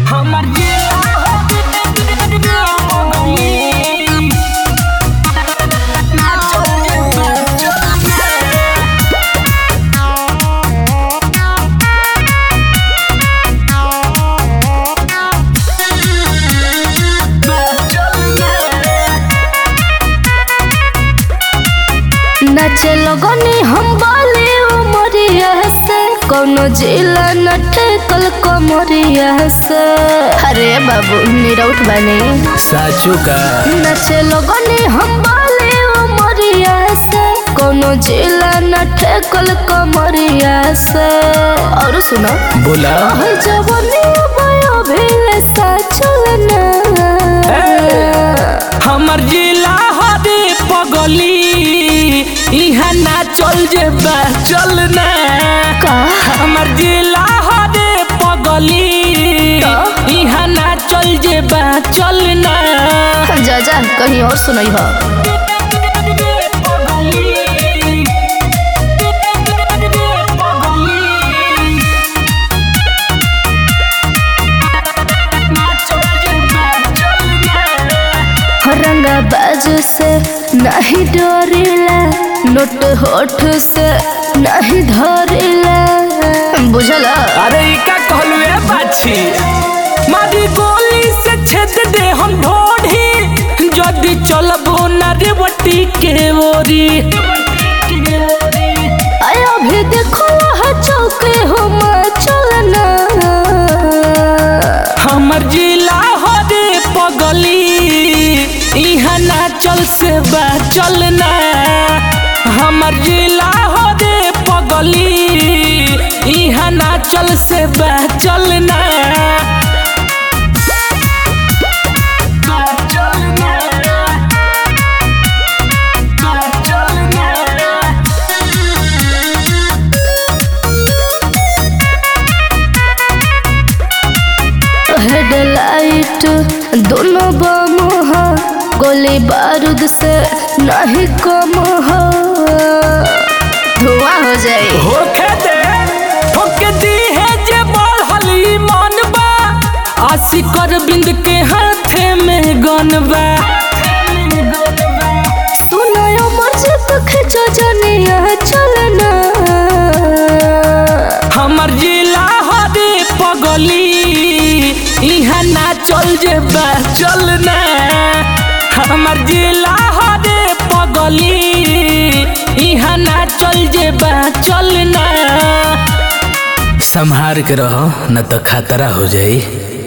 हमर नाचे लगनी हम बाले उमरिया से कोनो जिला नटे कल कमरिया से। अरे बाबू निरौट बने साचू का नाचे लगनी हम बाले उमरिया से कोनो जिला नटे कल कमरिया से। और सुनो बोला जवानी भयो भेले साचलना हमर जिला हरे पगली इहाँ ना चल जेबा चलना का हमर जिला हरे पगली इहाँ ना चल जेबा चलना जा जा कहीं और सुनाई हो। रंगा बाजू से नहीं डरिला नोट होठ से नहीं धरिला बुझला। अरे का कहलू ए बाछी मारी गोली से छेद दे हम ढोढ़ी जदी चलबो ना रेवटी के ओरी। आया भी देखो वहाँ चौके हो चलना हमर जिला हरे पगली इहाँ ना चल से बा चलना हमर जिला हरे पगली इहाँ ना चल से बा चलना। हेडलाइट दोनों बम हो गोली बारूद से नहीं कम हो धुआं हो जाए होके दे ठोके दी है जे बढ़ली मन बा आशिकर बिंद के हाथे में गन बा। सुनायो मर्जी तो खिंचो जनिया चलना हमर जिला हरे पगली इहाँ ना चल जेबा चलना हमर जिला हरे पगली इहाँ ना चल जेबा चलना। संभार के रहो न तो खतरा हो जाई।